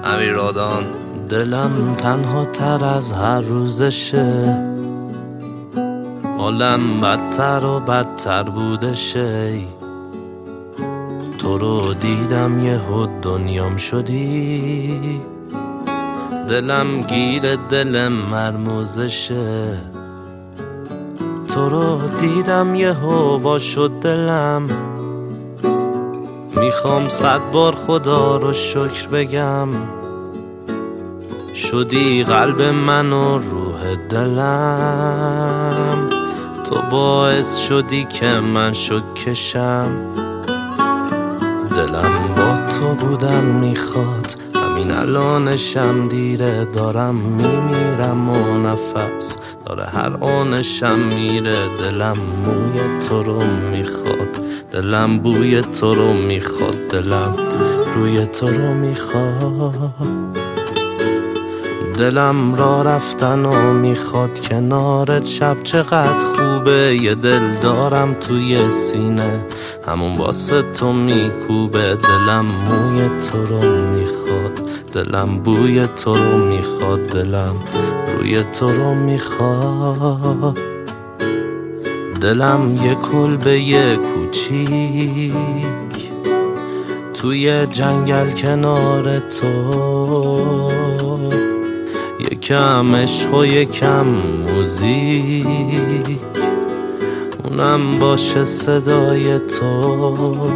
امیرادان. دلم تنها تر از هر روزشه، حالم بدتر و بدتر بودشه. تو رو دیدم یهو دنیام شدی، دلم گیر دل مرموزشه. تو رو دیدم یهو وا شد دلم، میخوام 100 بار خدا رو شکر بگم. شدی قلب من و روح دلم، تو باعث شدی که من شک کشم. دلم با تو بودن میخواد، همین الانشم دیره. دارم میمیرم و نفس داره هر آنشم میره. دلم موی تو رو میخواد، دلم بوی تو رو میخواد، دلم روی تو رو میخواد. دلم را رفتن و میخواد کنارت، شب چقدر خوبه. یه دل دارم توی سینه، همون واسه تو میکوبه. دلم موی تو رو میخواد، دلم بوی تو رو میخواد، دلم روی تو رو میخواد. دلم یه کلبه یه کوچیک توی جنگل کنار تو، یکم عشق و یکم موزیک، اونم باشه صدای تو.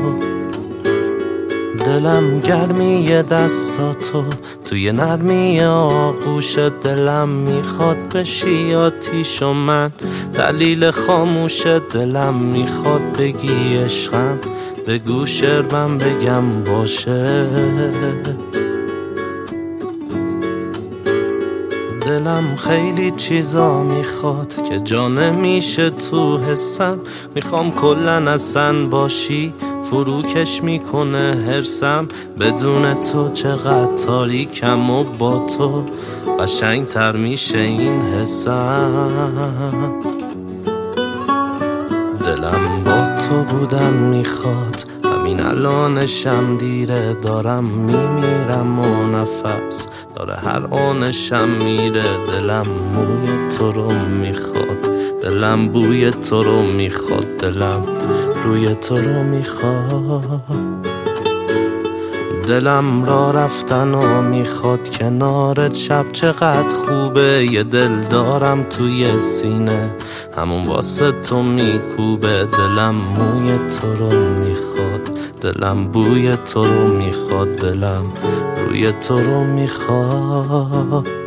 دلم گرمی دستاتو توی نرمی آغوش. دلم میخواد بشی آتیش و من دلیل خاموش. دلم میخواد بگی عشقم، بگو شعرم بگم باشه. دلم خیلی چیزا میخواد که جا نمیشه تو حسم. میخوام کلن اصلا باشی، فروکش میکنه حرسم. بدون تو چقدر تاریکم و با تو قشنگ تر میشه این حسم. دلم با تو بودن میخواد، همین الانشم دیره. دارم میمیرم و نفس داره هر آنشم میره. دلم موی تو رو میخواد، دلم بوی تو رو میخواد، دلم روی تو رو میخواد. دلم را رفتن و میخواد کنارت، شب چقدر خوبه. یه دل دارم توی سینه، همون واسه تو میکوبه. دلم موی تو رو میخواد، دلم بوی تو رو میخواد، دلم روی تو رو میخواد.